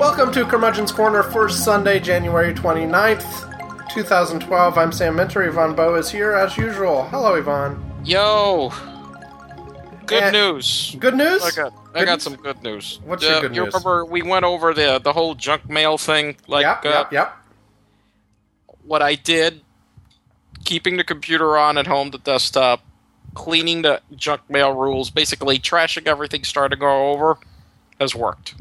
Welcome to Curmudgeon's Corner for Sunday, January 29th, 2012. I'm Sam Minter. Yvonne Bowe is here as usual. Hello, Yvonne. Yo! Good news. Good news? I got some good news. What's your good news? You remember we went over the whole junk mail thing? Yep. What I did, keeping the computer on at home, the desktop, cleaning the junk mail rules, basically trashing everything, starting to go over, has worked.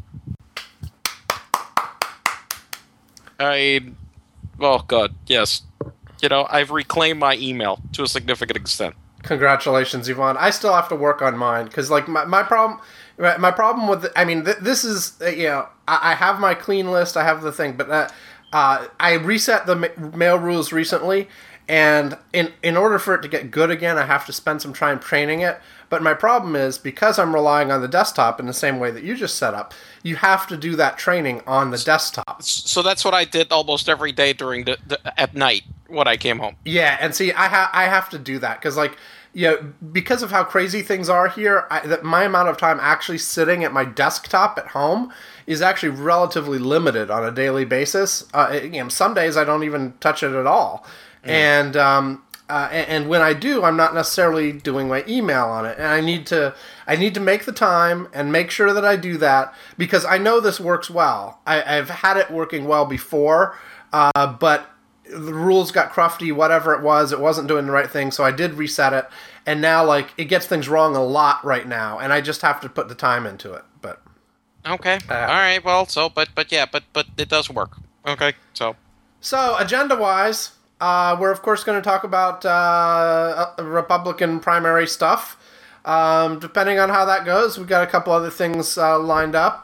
Oh god, yes. I've reclaimed my email to a significant extent. Congratulations, Yvonne. I still have to work on mine, because, my problem with, this is, I have my clean list, I have the thing, but I reset the mail rules recently, and in order for it to get good again, I have to spend some time training it. But my problem is, because I'm relying on the desktop in the same way that you just set up, you have to do that training on the desktop. So that's what I did almost every day during at night when I came home. Yeah, and see, I have to do that, because, because of how crazy things are here, my amount of time actually sitting at my desktop at home is actually relatively limited on a daily basis. Some days I don't even touch it at all. Mm. And when I do, I'm not necessarily doing my email on it. And I need to make the time and make sure that I do that, because I know this works well. I've had it working well before, but the rules got crufty, whatever it wasn't doing the right thing, so I did reset it, and now, it gets things wrong a lot right now, and I just have to put the time into it, but... Okay, alright, well, but it does work. Okay, So, agenda-wise, we're, of course, going to talk about Republican primary stuff. Depending on how that goes, we've got a couple other things lined up.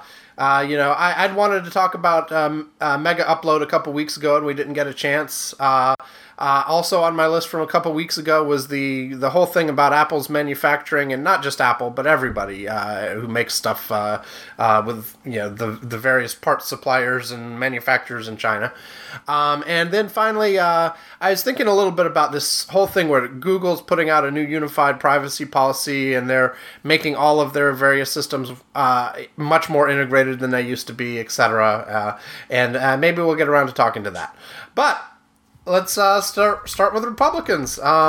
I'd wanted to talk about Mega Upload a couple weeks ago, and we didn't get a chance. Also on my list from a couple weeks ago was the whole thing about Apple's manufacturing, and not just Apple, but everybody who makes stuff with the various parts suppliers and manufacturers in China. And then finally, I was thinking a little bit about this whole thing where Google's putting out a new unified privacy policy, and they're making all of their various systems much more integrated than they used to be, etc. And maybe we'll get around to talking to that. But let's start with Republicans.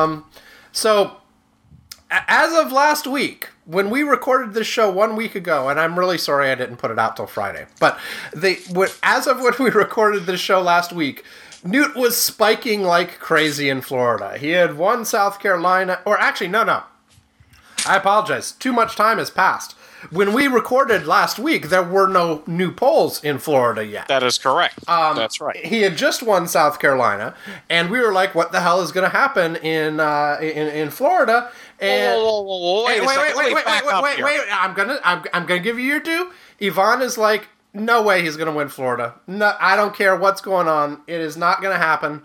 So, as of last week, when we recorded this show 1 week ago, and I'm really sorry I didn't put it out till Friday, but as of when we recorded this show last week, Newt was spiking like crazy in Florida. He had won South Carolina, or actually, no. I apologize. Too much time has passed. When we recorded last week, there were no new polls in Florida yet. That is correct. That's right. He had just won South Carolina, and we were like, "What the hell is going to happen in Florida?" And wait! I'm gonna give you your due. Yvonne is like, "No way, he's going to win Florida. No, I don't care what's going on. It is not going to happen.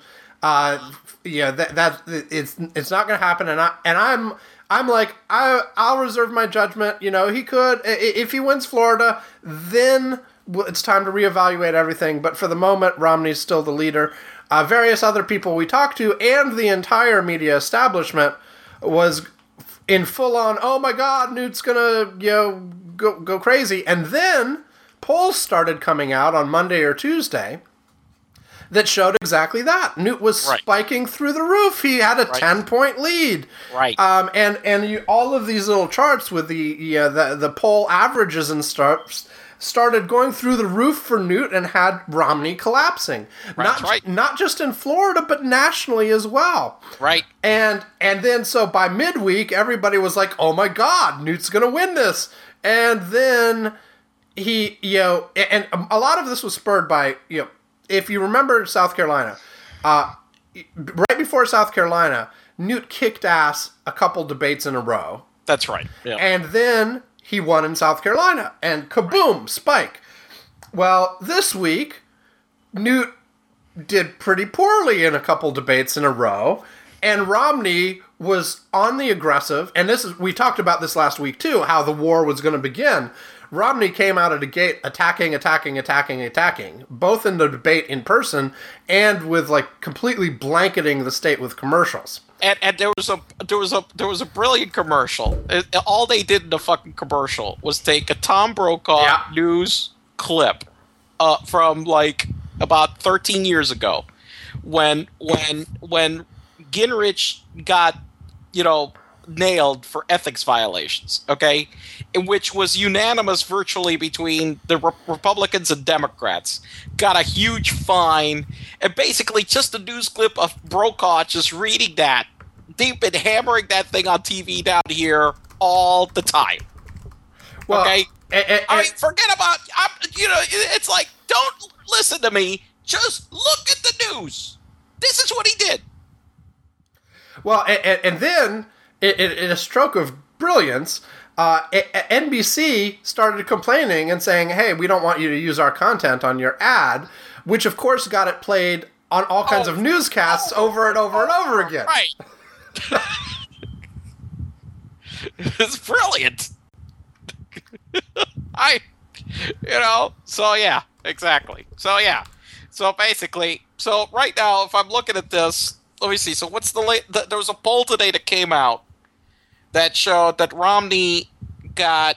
It's not going to happen." And I'm like, I'll reserve my judgment. He could, if he wins Florida, then it's time to reevaluate everything. But for the moment, Romney's still the leader. Various other people we talked to, and the entire media establishment was in full on, oh my God, Newt's gonna, go crazy. And then polls started coming out on Monday or Tuesday that showed exactly that. Newt was spiking through the roof. He had a 10-point lead. Right. And all of these little charts with the poll averages and stuff started going through the roof for Newt and had Romney collapsing. Not just in Florida, but nationally as well. Right. And then so by midweek, everybody was like, oh my God, Newt's going to win this. And then he, and a lot of this was spurred by, if you remember South Carolina, right before South Carolina, Newt kicked ass a couple debates in a row. That's right. Yeah. And then he won in South Carolina, and kaboom, spike. Well, this week, Newt did pretty poorly in a couple debates in a row, and Romney was on the aggressive, and we talked about this last week too, how the war was going to begin. Romney came out of the gate attacking, both in the debate in person and with completely blanketing the state with commercials. And there was a brilliant commercial. All they did in the fucking commercial was take a Tom Brokaw news clip from like about 13 years ago, when Gingrich got, nailed for ethics violations, okay, which was unanimous virtually between the Republicans and Democrats, got a huge fine, and basically just a news clip of Brokaw just reading that. They've been hammering that thing on TV down here all the time. Well, okay? Forget about, it's like, don't listen to me, just look at the news. This is what he did. Well, and then, in a stroke of brilliance, NBC started complaining and saying, hey, we don't want you to use our content on your ad, which of course got it played on all kinds of newscasts over and over and over again. Right. It's brilliant. So yeah, exactly. So yeah. So basically, right now, if I'm looking at this, let me see. So what's there was a poll today that came out that showed that Romney got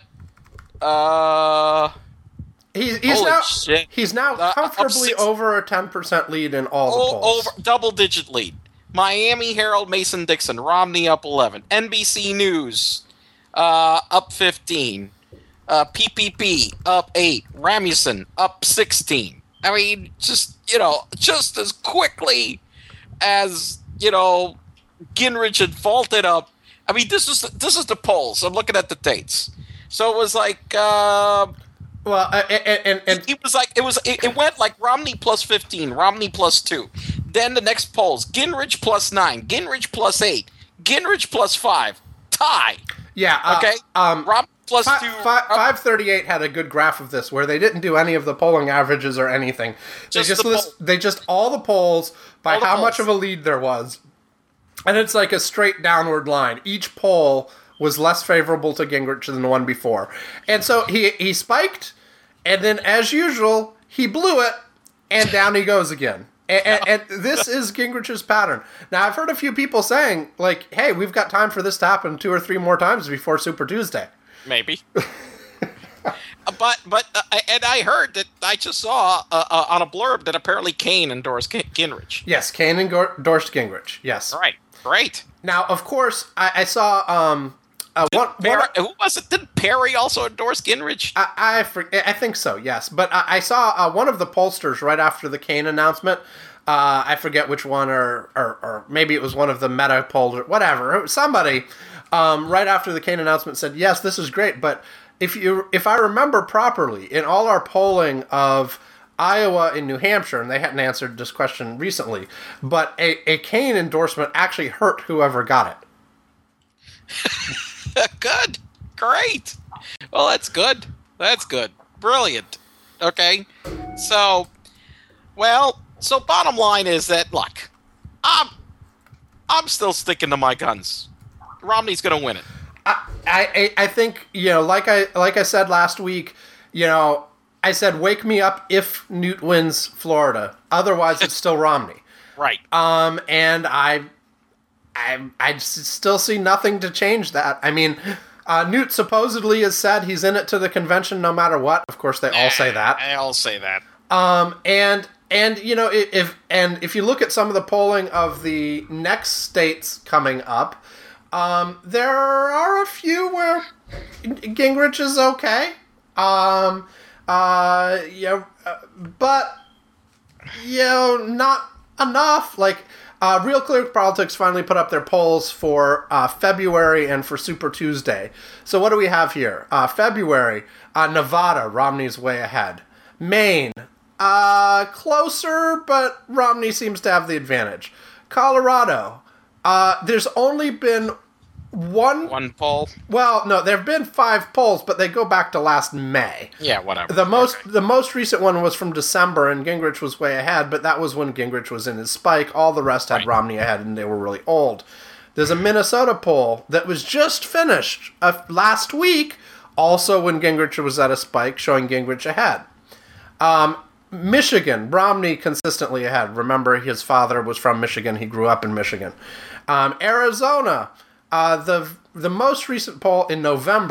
he's now comfortably over a 10% lead in all the polls. Over double-digit lead. Miami Herald, Mason Dixon, Romney up 11. NBC News up 15. PPP up 8. Rasmussen up 16. I mean, just as quickly as Gingrich had vaulted up. I mean, this is the polls. I'm looking at the dates. So it was like, and it went like Romney plus 15, Romney plus 2. Then the next polls: Gingrich plus 9, Gingrich plus 8, Gingrich plus 5, tie. Yeah. Okay. Romney plus 2. 538 had a good graph of this where they didn't do any of the polling averages or anything. They just all the polls by how much of a lead there was. And it's like a straight downward line. Each poll was less favorable to Gingrich than the one before. And so he spiked, and then, as usual, he blew it, and down he goes again. And this is Gingrich's pattern. Now, I've heard a few people saying, like, hey, we've got time for this to happen 2 or 3 more times before Super Tuesday. Maybe. But I heard that I just saw on a blurb that apparently Kaine endorsed Gingrich. Yes, Kaine endorsed Gingrich, yes. All right. Great. Now, of course, I saw who was it? Did Perry also endorse Gingrich? I think so, yes. But I saw one of the pollsters right after the Kaine announcement. I forget which one, or maybe it was one of the Meta polls, or whatever. Somebody right after the Kaine announcement said, yes, this is great, but if I remember properly, in all our polling of Iowa and New Hampshire, and they hadn't answered this question recently, but a Kaine endorsement actually hurt whoever got it. Good. Great. Well, that's good. Brilliant. Okay. So bottom line is that, look, I'm still sticking to my guns. Romney's going to win it. I think, like I said last week, I said, wake me up if Newt wins Florida. Otherwise, it's still Romney. Right. And I still see nothing to change that. I mean, Newt supposedly has said he's in it to the convention no matter what. Of course, they all say that. They all say that. And if you look at some of the polling of the next states coming up, there are a few where Gingrich is okay. But not enough. Like, Real Clear Politics finally put up their polls for February and for Super Tuesday. So what do we have here? February, Nevada, Romney's way ahead. Maine, closer, but Romney seems to have the advantage. Colorado, there's only been one poll. Well, no, there have been 5 polls, but they go back to last May. Yeah, whatever. The most recent one was from December, and Gingrich was way ahead, but that was when Gingrich was in his spike. All the rest had Romney ahead, and they were really old. There's a Minnesota poll that was just finished last week, also when Gingrich was at a spike, showing Gingrich ahead. Michigan, Romney consistently ahead. Remember, his father was from Michigan. He grew up in Michigan. Arizona, the most recent poll in November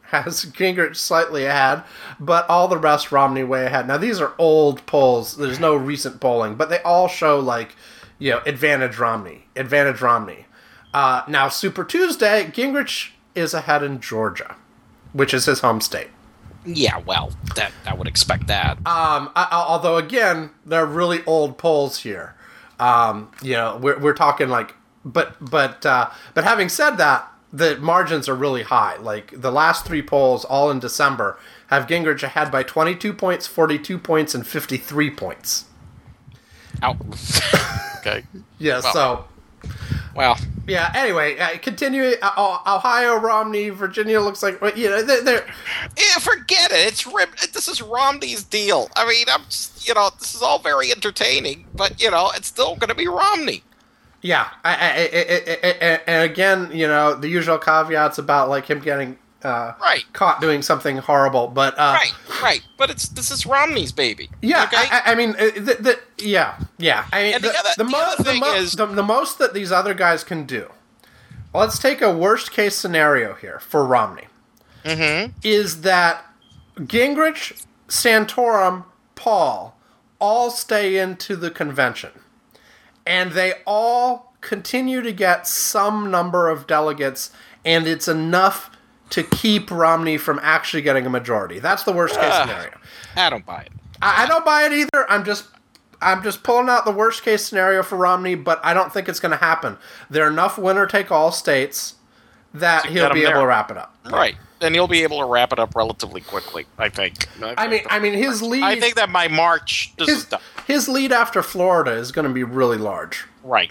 has Gingrich slightly ahead, but all the rest Romney way ahead. Now, these are old polls. There's no recent polling, but they all show, like, advantage Romney. Now, Super Tuesday, Gingrich is ahead in Georgia, which is his home state. Yeah, well, that I would expect that. Although, again, they're really old polls here. We're talking like, but having said that, the margins are really high. Like, the last three polls, all in December, have Gingrich ahead by 22 points, 42 points, and 53 points. Ow. Okay. Yeah, well, so... Well... Yeah, anyway, continuing, Ohio, Romney, Virginia looks like, they're... Yeah, forget it. This is Romney's deal. I mean, this is all very entertaining, but, it's still going to be Romney. Yeah, and again, the usual caveats about, like, him getting caught doing something horrible, but... Right, but this is Romney's baby. Yeah, okay? I mean, yeah. I mean, the most that these other guys can do, let's take a worst-case scenario here for Romney, is that Gingrich, Santorum, Paul all stay into the convention. And they all continue to get some number of delegates, and it's enough to keep Romney from actually getting a majority. That's the worst case scenario. I don't buy it. I don't buy it either. I'm just pulling out the worst case scenario for Romney, but I don't think it's going to happen. There are enough winner-take-all states that he'll be able to wrap it up. Right. And he'll be able to wrap it up relatively quickly, I think. I mean, his lead... I think that by March, this is done. His lead after Florida is going to be really large. Right.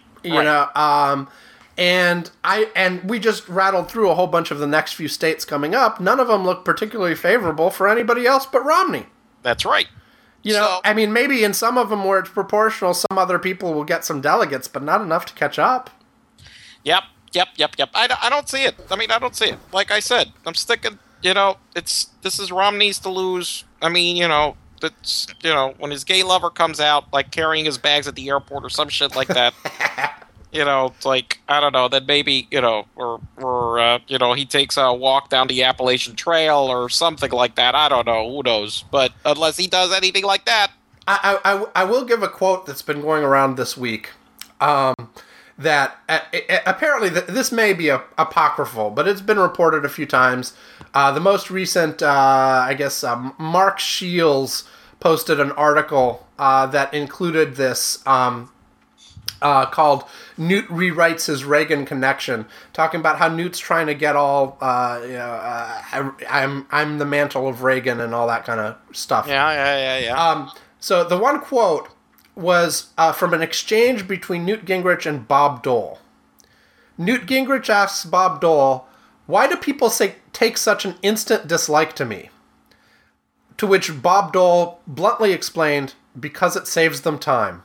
And we just rattled through a whole bunch of the next few states coming up. None of them look particularly favorable for anybody else but Romney. That's right. I mean, maybe in some of them where it's proportional, some other people will get some delegates, but not enough to catch up. Yep. I don't see it. I mean, I don't see it. Like I said, I'm sticking, this is Romney's to lose. I mean, that's, when his gay lover comes out, like, carrying his bags at the airport or some shit like that, it's like, I don't know, then maybe, or he takes a walk down the Appalachian Trail or something like that. I don't know. Who knows? But unless he does anything like that. I will give a quote that's been going around this week. That apparently this may be apocryphal, but it's been reported a few times. The most recent, Mark Shields posted an article that included this called "Newt Rewrites His Reagan Connection," talking about how Newt's trying to get all, I'm the mantle of Reagan and all that kind of stuff. Yeah. So the one quote was from an exchange between Newt Gingrich and Bob Dole. Newt Gingrich asks Bob Dole, "Why do people take such an instant dislike to me?" To which Bob Dole bluntly explained, "Because it saves them time."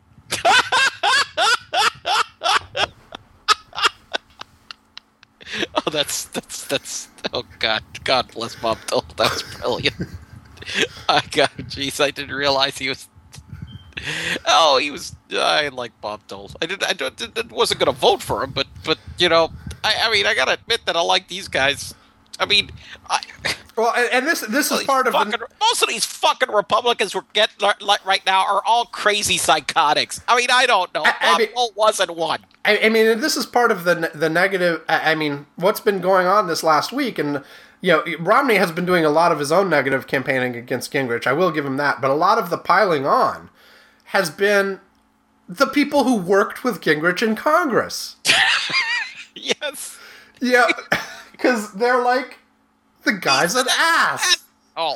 Oh, that's oh God bless Bob Dole. That's brilliant. Oh God, jeez, I didn't realize he was. Oh, he was. I like Bob Dole. I wasn't going to vote for him, but I mean, I got to admit that I like these guys. I mean, this is part of most of these fucking Republicans we're getting right now are all crazy psychotics. I mean, I don't know. Bob Dole wasn't one. I mean, this is part of the negative. I mean, what's been going on this last week, and Romney has been doing a lot of his own negative campaigning against Gingrich. I will give him that, but a lot of the piling on has been the people who worked with Gingrich in Congress. Yes. Yeah, because they're like, the guy's an ass. Oh.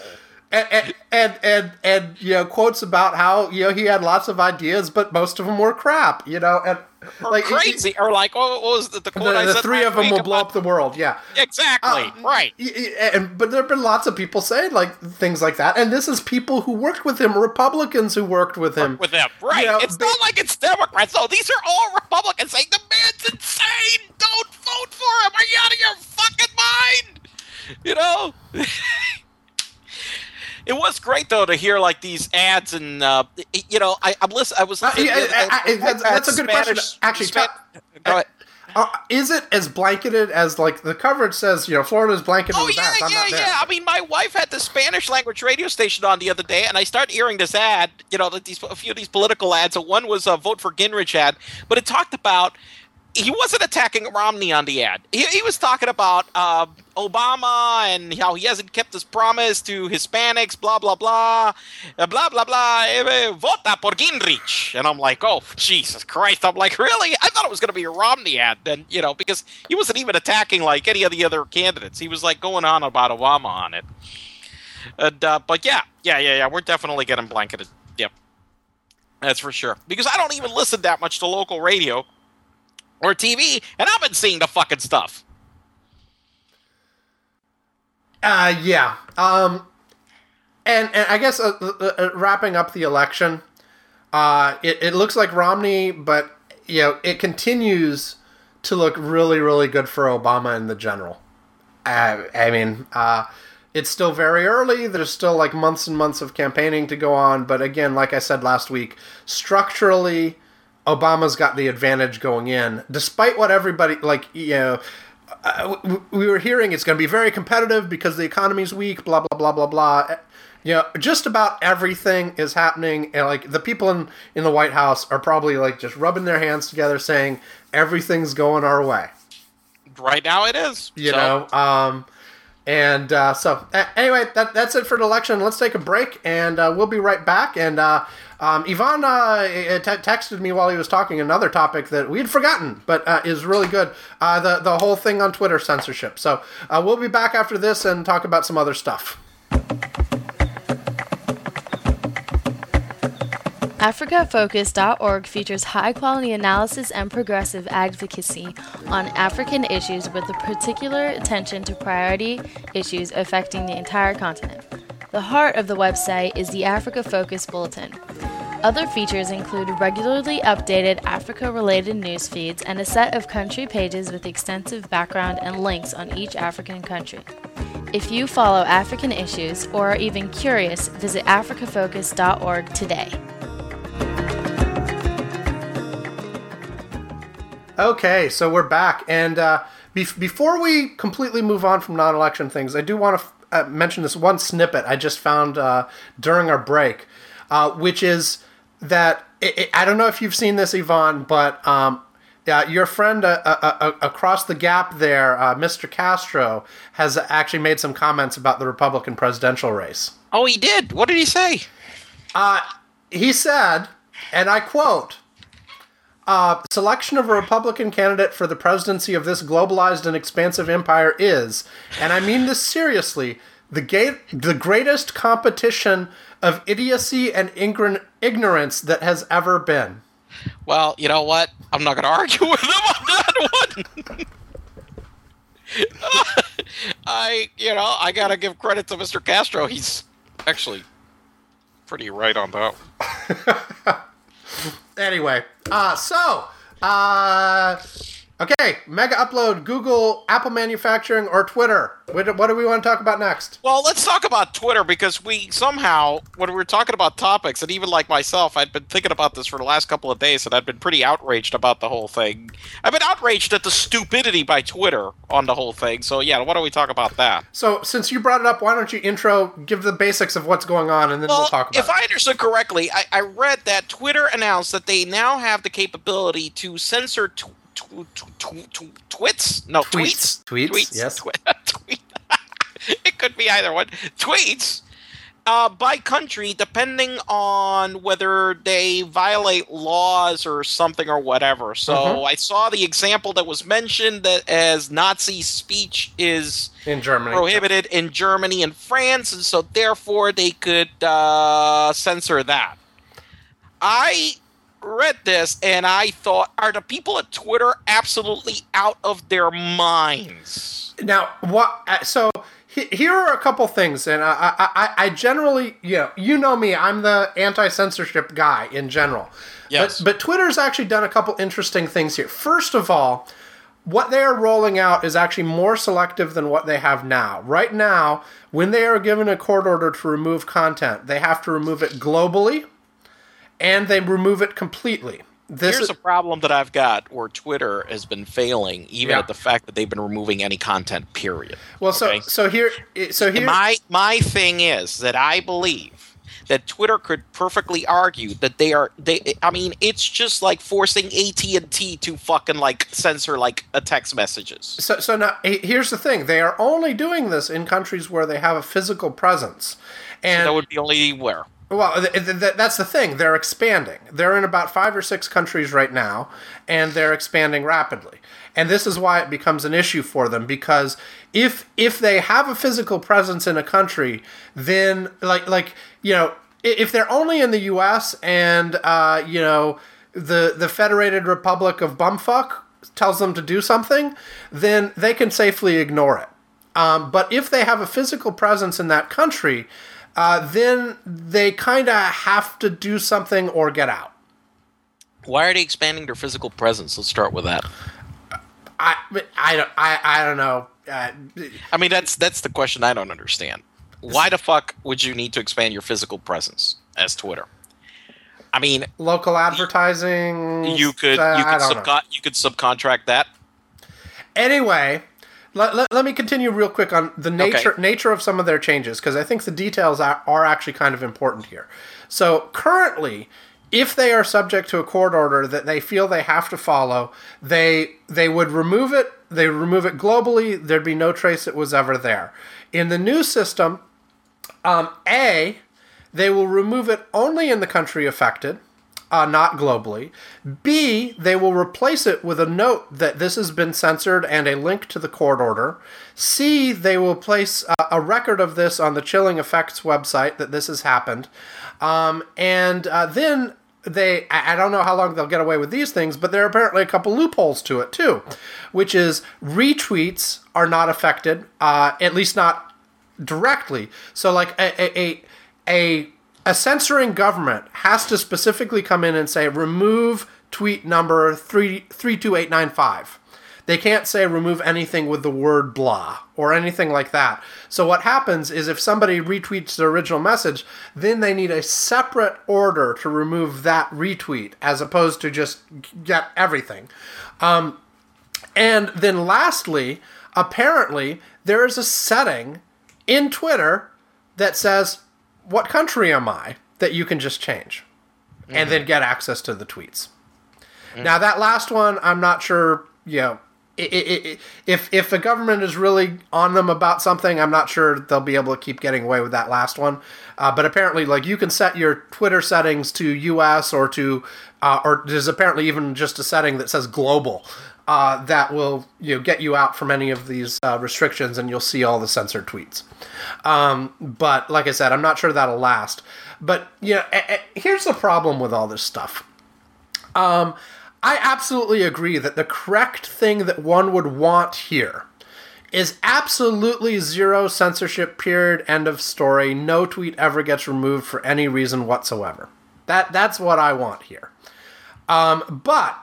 And quotes about how, he had lots of ideas, but most of them were crap, and... Or like, crazy, or like, what was the quote I said? The three of them will blow up the world, yeah. Exactly, right. But there have been lots of people saying things like that, and this is people who worked with him, Republicans who worked with him. Right. It's not like it's Democrats, though. These are all Republicans saying, the man's insane! Don't vote for him! Are you out of your fucking mind? It was great though to hear like these ads and I'm listening. I was listening. That's a good question. Actually, go ahead. Is it as blanketed as, like, the coverage says, Florida's blanketed with that? Yeah. I mean, my wife had the Spanish language radio station on the other day, and I started hearing this ad, a few of these political ads. So one was a Vote for Gingrich ad, but it talked about, he wasn't attacking Romney on the ad. He was talking about Obama and how he hasn't kept his promise to Hispanics, blah, blah, blah, blah, blah, blah, vota por Gingrich. And I'm like, oh, Jesus Christ. I'm like, really? I thought it was going to be a Romney ad then, because he wasn't even attacking like any of the other candidates. He was like going on about Obama on it. But yeah, we're definitely getting blanketed. Yep. That's for sure. Because I don't even listen that much to local radio or TV, and I've been seeing the fucking stuff. Yeah. And I guess wrapping up the election, it looks like Romney, but, it continues to look really, really good for Obama in the general. I mean, it's still very early. There's still, like, months and months of campaigning to go on. But again, like I said last week, structurally, Obama's got the advantage going in, despite what everybody, we were hearing it's going to be very competitive because the economy's weak, blah, blah, blah, blah, blah. Just about everything is happening, and, like, the people in the White House are probably, like, just rubbing their hands together saying everything's going our way. Right now it is. So anyway, that's it for the election. Let's take a break, and we'll be right back. And Ivan texted me while he was talking another topic that we'd forgotten, but is really good. The whole thing on Twitter censorship. So we'll be back after this and talk about some other stuff. AfricaFocus.org features high-quality analysis and progressive advocacy on African issues with a particular attention to priority issues affecting the entire continent. The heart of the website is the Africa Focus Bulletin. Other features include regularly updated Africa-related news feeds and a set of country pages with extensive background and links on each African country. If you follow African issues or are even curious, visit AfricaFocus.org today. Okay, so we're back, and before we completely move on from non-election things, I do want to mention this one snippet I just found during our break, which is that, I don't know if you've seen this, Yvonne, but your friend across the gap there, Mr. Castro, has actually made some comments about the Republican presidential race. Oh, he did? What did he say? He said, and I quote, selection of a Republican candidate for the presidency of this globalized and expansive empire is, and I mean this seriously, the greatest competition of idiocy and ignorance that has ever been. Well, you know what? I'm not going to argue with him on that one. I got to give credit to Mr. Castro. He's actually pretty right on that. Anyway, okay, Mega Upload, Google, Apple Manufacturing, or Twitter. What do we want to talk about next? Well, let's talk about Twitter, because we somehow, when we were talking about topics, and even like myself, I'd been thinking about this for the last couple of days, and I'd been pretty outraged about the whole thing. I've been outraged at the stupidity by Twitter on the whole thing, so yeah, why don't we talk about that? So, since you brought it up, why don't you give the basics of what's going on, and then we'll talk about it. If I understood correctly, I read that Twitter announced that they now have the capability to censor tweets? No, tweets. Tweets, yes. It could be either one. Tweets by country, depending on whether they violate laws or something or whatever. So I saw the example that was mentioned that as Nazi speech is in Germany, prohibited in Germany and France, and so therefore they could censor that. I read this and I thought, are the people at Twitter absolutely out of their minds? Now, here are a couple things, and I generally, you know me, I'm the anti-censorship guy in general. Yes. But Twitter's actually done a couple interesting things here. First of all, what they are rolling out is actually more selective than what they have now. Right now, when they are given a court order to remove content, they have to remove it globally, and they remove it completely. Here's a problem that I've got where Twitter has been failing, even Yeah. at the fact that they've been removing any content. Period. Well, Okay? so here, My thing is that I believe that Twitter could perfectly argue that I mean, it's just like forcing AT&T to fucking like censor like text messages. So now here's the thing: they are only doing this in countries where they have a physical presence, and That would be only where. well, that's the thing. They're expanding. They're in about 5 or 6 countries right now, and they're expanding rapidly. And this is why it becomes an issue for them, because if they have a physical presence in a country, then if they're only in the U.S. and the Federated Republic of Bumfuck tells them to do something, then they can safely ignore it. But if they have a physical presence in that country, then they kind of have to do something or get out. Why are they expanding their physical presence? Let's start with that. I don't know. I mean, that's the question I don't understand. Why the fuck would you need to expand your physical presence as Twitter? I mean, Local advertising. you could subcontract that. Anyway, let me continue real quick on the nature of some of their changes, because I think the details are actually kind of important here. So currently, if they are subject to a court order that they feel they have to follow, they would remove it. They would remove it globally. There'd be no trace it was ever there. In the new system, they will remove it only in the country affected, not globally. B, they will replace it with a note that this has been censored and a link to the court order. C, they will place a record of this on the Chilling Effects website that this has happened. Then I don't know how long they'll get away with these things, but there are apparently a couple loopholes to it too, which is retweets are not affected, at least not directly. So like a censoring government has to specifically come in and say, remove tweet number 32895. They can't say remove anything with the word blah or anything like that. So what happens is if somebody retweets the original message, then they need a separate order to remove that retweet as opposed to just get everything. And then lastly, apparently there is a setting in Twitter that says, what country am I, that you can just change and then get access to the tweets. Now that last one, I'm not sure, if the government is really on them about something, I'm not sure they'll be able to keep getting away with that last one. But apparently, like, you can set your Twitter settings to US or to, or there's apparently even just a setting that says global. That will get you out from any of these restrictions, and you'll see all the censored tweets. But like I said, I'm not sure that'll last. But here's the problem with all this stuff. I absolutely agree that the correct thing that one would want here is absolutely zero censorship, period, end of story. No tweet ever gets removed for any reason whatsoever. That's what I want here. But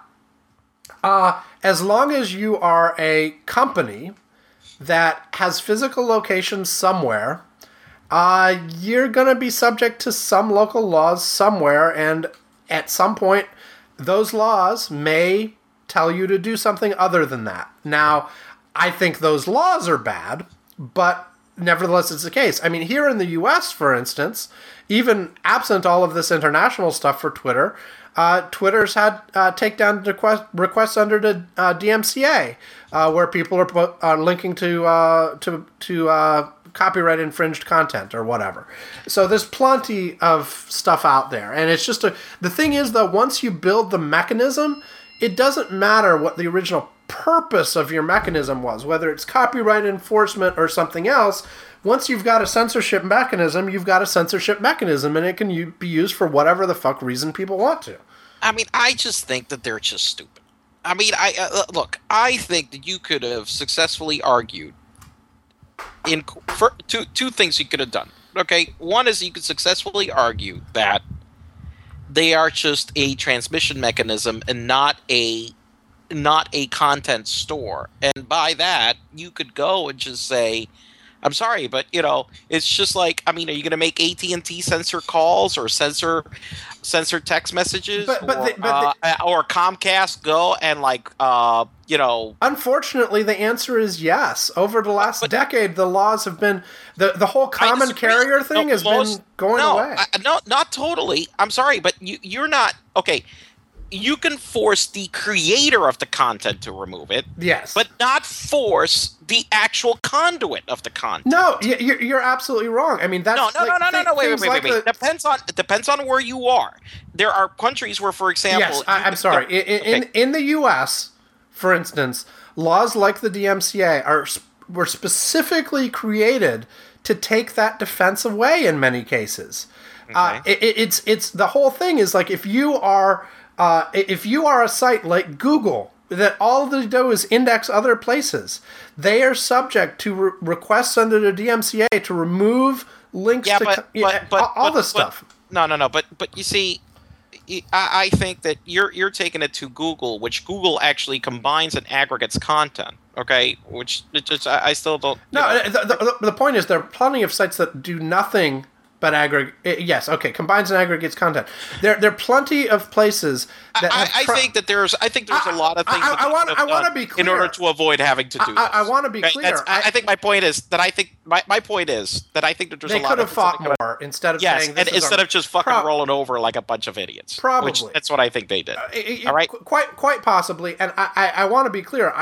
as long as you are a company that has physical locations somewhere, you're going to be subject to some local laws somewhere, and at some point, those laws may tell you to do something other than that. Now, I think those laws are bad, but nevertheless, it's the case. I mean, here in the U.S., for instance, even absent all of this international stuff for Twitter, Twitter's had takedown requests under the DMCA, where people are linking to copyright infringed content or whatever. So there's plenty of stuff out there, and it's just the thing is though, once you build the mechanism, it doesn't matter what the original purpose of your mechanism was, whether it's copyright enforcement or something else. Once you've got a censorship mechanism, you've got a censorship mechanism, and it can be used for whatever the fuck reason people want to. I mean, I just think that they're just stupid. I mean, I think that you could have successfully argued for two things you could have done. Okay, one is you could successfully argue that they are just a transmission mechanism and not a content store. And by that, you could go and just say, I'm sorry, but it's just like, I mean, are you going to make AT&T censor calls or censor text messages, or Comcast go and Unfortunately, the answer is yes. Over the last decade, the laws have been the whole common carrier thing has been going away. No, not totally. I'm sorry, but you're not okay. You can force the creator of the content to remove it, yes, but not force the actual conduit of the content. No, you're absolutely wrong. I mean, that's no. Wait. It depends on where you are. There are countries where, for example, yes, I'm sorry. In the U.S., for instance, laws like the DMCA were specifically created to take that defense away in many cases. Okay. It's the whole thing is like if you are a site like Google that all they do is index other places, they are subject to requests under the DMCA to remove links all this stuff. No. But you see, I think that you're taking it to Google, which Google actually combines and aggregates content. Okay, which I still don't. No, the point is there are plenty of sites that do nothing but combines and aggregates content. There are plenty of places that I think there's a lot of things I want to be clear in order to avoid having to do this. I want to be clear. I think my point is that I think that there's a lot of they could have fought more instead of saying this instead of just fucking rolling over like a bunch of idiots. Probably. That's what I think they did. All right? Quite possibly. And I want to be clear.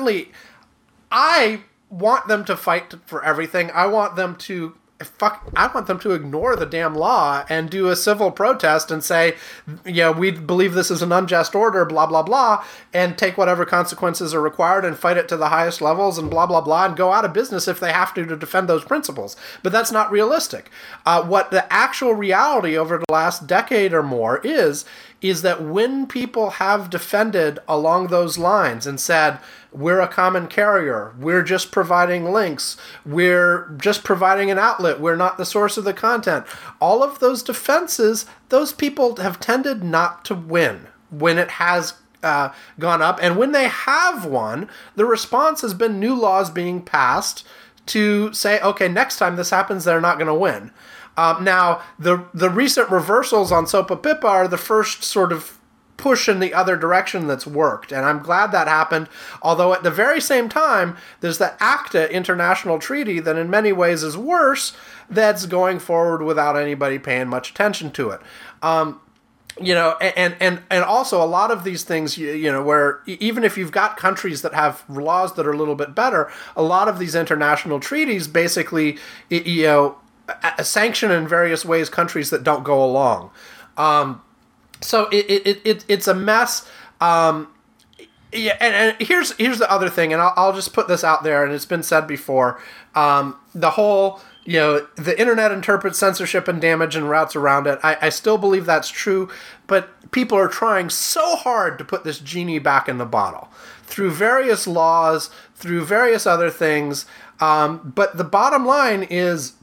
I want them to fight for everything. I want them to ignore the damn law and do a civil protest and say, we believe this is an unjust order, blah, blah, blah, and take whatever consequences are required and fight it to the highest levels and blah, blah, blah, and go out of business if they have to defend those principles. But that's not realistic. What the actual reality over the last decade or more is that when people have defended along those lines and said, we're a common carrier, we're just providing links, we're just providing an outlet, we're not the source of the content, all of those defenses, those people have tended not to win when it has gone up. And when they have won, the response has been new laws being passed to say, okay, next time this happens, they're not going to win. Now, the recent reversals on SOPA PIPA are the first sort of push in the other direction that's worked, and I'm glad that happened, although at the very same time, there's the ACTA international treaty that in many ways is worse, that's going forward without anybody paying much attention to it. And also a lot of these things, where even if you've got countries that have laws that are a little bit better, a lot of these international treaties basically, sanction in various ways countries that don't go along. So it's a mess. And here's the other thing, and I'll just put this out there, and it's been said before. The whole, the internet interprets censorship and damage and routes around it. I still believe that's true, but people are trying so hard to put this genie back in the bottle through various laws, through various other things. But the bottom line is,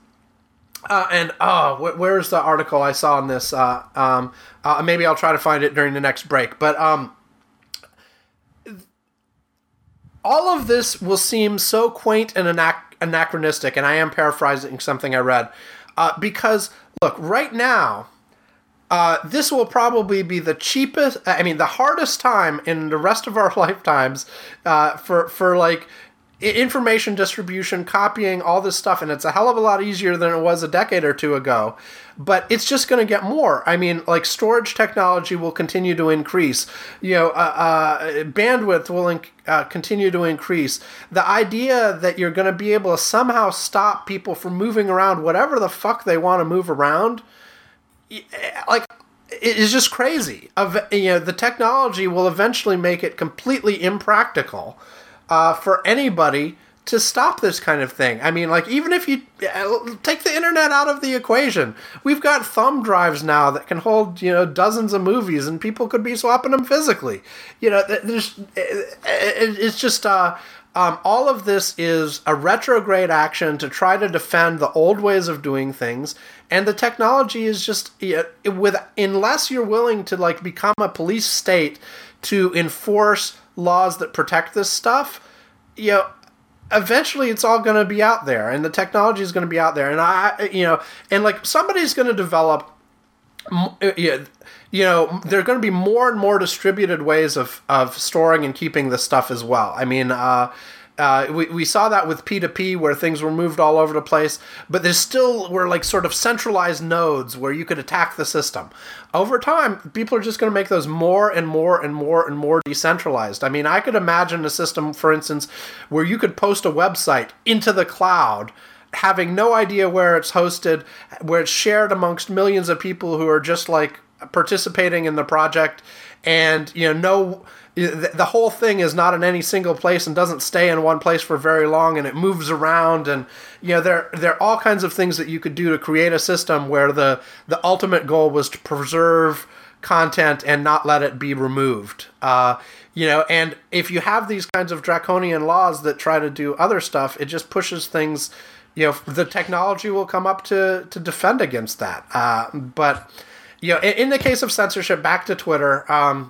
where's the article I saw on this? Maybe I'll try to find it during the next break. But all of this will seem so quaint and anachronistic, and I am paraphrasing something I read. Because, look, right now, this will probably be the hardest time in the rest of our lifetimes for information distribution, copying, all this stuff, and it's a hell of a lot easier than it was a decade or two ago. But it's just going to get more. I mean, storage technology will continue to increase. Bandwidth will continue to increase. The idea that you're going to be able to somehow stop people from moving around whatever the fuck they want to move around, it is just crazy. The technology will eventually make it completely impractical for anybody to stop this kind of thing. I mean, even if you take the internet out of the equation, we've got thumb drives now that can hold, dozens of movies, and people could be swapping them physically. It's just all of this is a retrograde action to try to defend the old ways of doing things, and the technology is just unless you're willing to become a police state to enforce laws that protect this stuff, eventually it's all going to be out there, and the technology is going to be out there, and like somebody's going to develop. There are going to be more and more distributed ways of storing and keeping this stuff as well. I mean, we saw that with P2P where things were moved all over the place, but there still were like sort of centralized nodes where you could attack the system. Over time, people are just going to make those more and more and more and more decentralized. I mean, I could imagine a system, for instance, where you could post a website into the cloud, having no idea where it's hosted, where it's shared amongst millions of people who are just like participating in the project, and the whole thing is not in any single place and doesn't stay in one place for very long, and it moves around, and there are all kinds of things that you could do to create a system where the ultimate goal was to preserve content and not let it be removed. And if you have these kinds of draconian laws that try to do other stuff, it just pushes things. The technology will come up to defend against that. But in the case of censorship, back to Twitter,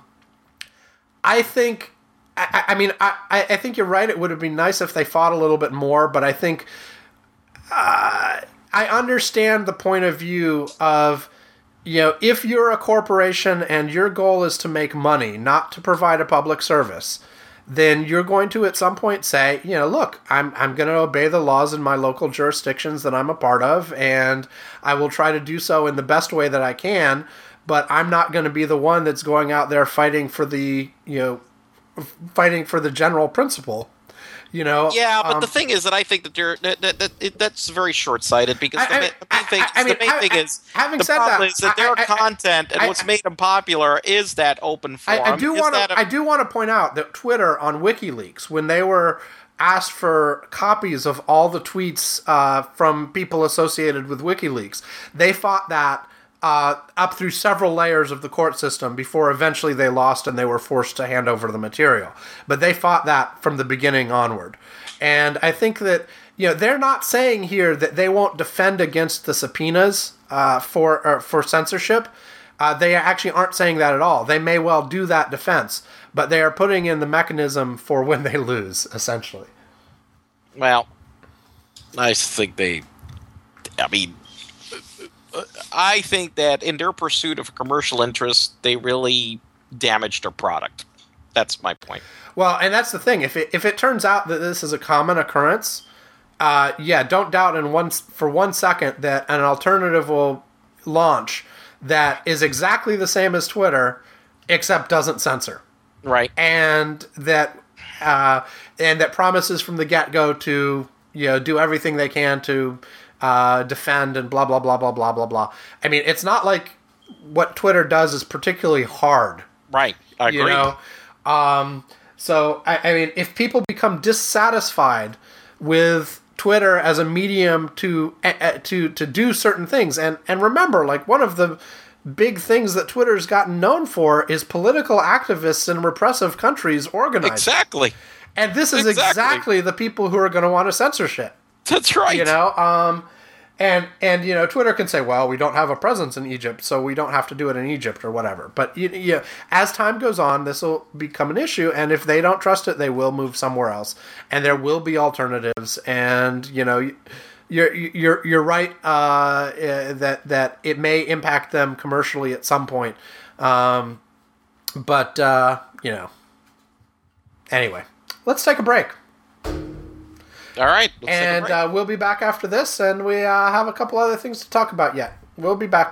I think, I think you're right. It would have been nice if they fought a little bit more, but I think I understand the point of view of, if you're a corporation and your goal is to make money, not to provide a public service, then you're going to at some point say, look, I'm going to obey the laws in my local jurisdictions that I'm a part of, and I will try to do so in the best way that I can, but I'm not going to be the one that's going out there fighting for the general principle. Yeah, but the thing is that I think that that's very short-sighted, because the main thing is that their content and what's made them popular is that open forum. I do want to point out that Twitter on WikiLeaks, when they were asked for copies of all the tweets from people associated with WikiLeaks, they fought that up through several layers of the court system before eventually they lost and they were forced to hand over the material. But they fought that from the beginning onward. And I think that, they're not saying here that they won't defend against the subpoenas for censorship. They actually aren't saying that at all. They may well do that defense, but they are putting in the mechanism for when they lose, essentially. Well, I think that in their pursuit of commercial interest, they really damaged their product. That's my point. Well, and that's the thing. If it turns out that this is a common occurrence, don't doubt for 1 second that an alternative will launch that is exactly the same as Twitter, except doesn't censor. Right. And that promises from the get-go to do everything they can to defend and blah, blah, blah, blah, blah, blah, blah. I mean, it's not like what Twitter does is particularly hard. Right. I agree. So, I mean, if people become dissatisfied with Twitter as a medium to do certain things, and remember, like, one of the big things that Twitter's gotten known for is political activists in repressive countries organizing. Exactly. And this is exactly the people who are going to want to censor shit. That's right. And Twitter can say, well, we don't have a presence in Egypt, so we don't have to do it in Egypt or whatever. But as time goes on, this will become an issue, and if they don't trust it, they will move somewhere else, and there will be alternatives. And you're right that it may impact them commercially at some point. But anyway, let's take a break. All right. And we'll be back after this, and we have a couple other things to talk about yet. We'll be back.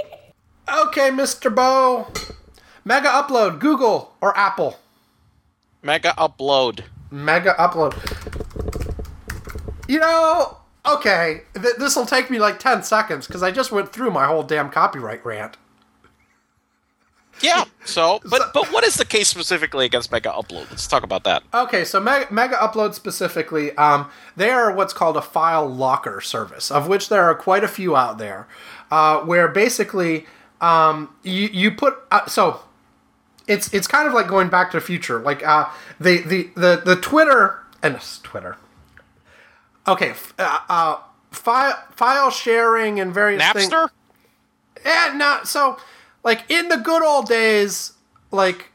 Okay, Mr. Bo. Mega Upload, Google or Apple? Mega Upload. Mega Upload. Okay, this will take me like 10 seconds because I just went through my whole damn copyright rant. Yeah, but what is the case specifically against Mega Upload? Let's talk about that. Okay, so Mega Upload specifically, they are what's called a file locker service, of which there are quite a few out there, where basically you put... so it's kind of like going back to the future. Like the Twitter... and Twitter... Okay, file sharing and various things. Napster? Yeah, no, so... Like, in the good old days, like,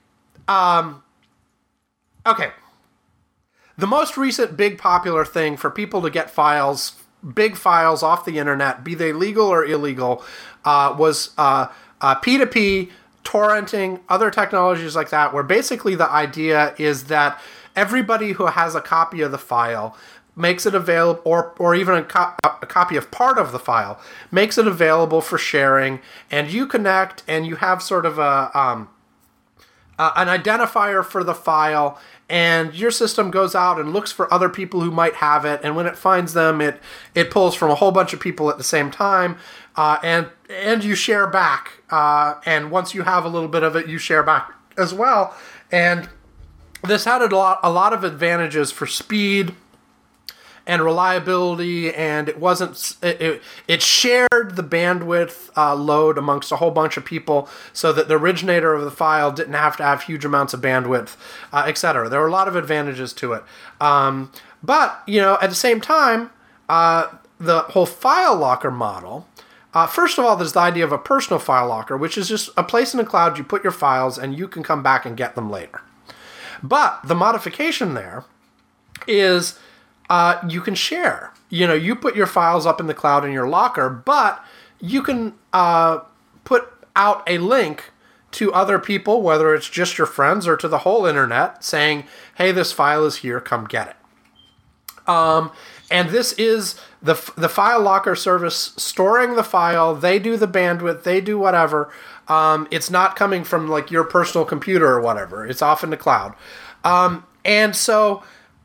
okay. The most recent big popular thing for people to get files, big files off the internet, be they legal or illegal, was P2P, torrenting, other technologies like that, where basically the idea is that everybody who has a copy of the file makes it available, or even a copy of part of the file, makes it available for sharing, and you connect, and you have sort of an identifier for the file, and your system goes out and looks for other people who might have it, and when it finds them, it pulls from a whole bunch of people at the same time, and you share back, and once you have a little bit of it, you share back as well, and this had a lot of advantages for speed and reliability, and it shared the bandwidth load amongst a whole bunch of people, so that the originator of the file didn't have to have huge amounts of bandwidth, etc. There were a lot of advantages to it, but at the same time, the whole file locker model. First of all, there's the idea of a personal file locker, which is just a place in the cloud you put your files, and you can come back and get them later. But the modification there is you can share. You put your files up in the cloud in your locker, but you can put out a link to other people, whether it's just your friends or to the whole internet, saying, hey, this file is here, come get it. And this is the file locker service storing the file. They do the bandwidth, they do whatever. It's not coming from like your personal computer or whatever. It's off in the cloud. And so...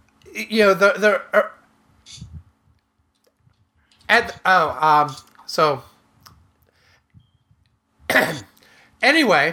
so anyway,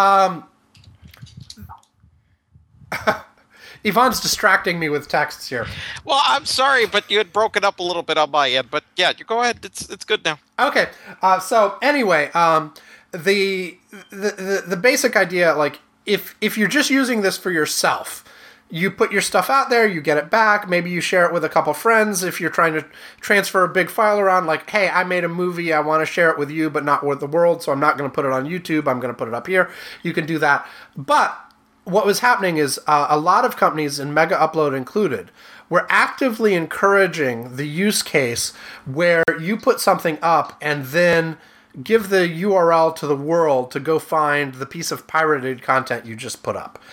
Yvonne's distracting me with texts here. Well, I'm sorry, but you had broken up a little bit on my end. But yeah, you go ahead. It's good now. Okay. So anyway, the basic idea, like if you're just using this for yourself, you put your stuff out there, you get it back, maybe you share it with a couple friends if you're trying to transfer a big file around, like, hey, I made a movie, I want to share it with you, but not with the world, so I'm not going to put it on YouTube, I'm going to put it up here. You can do that. But what was happening is a lot of companies, and Mega Upload included, were actively encouraging the use case where you put something up and then give the URL to the world to go find the piece of pirated content you just put up.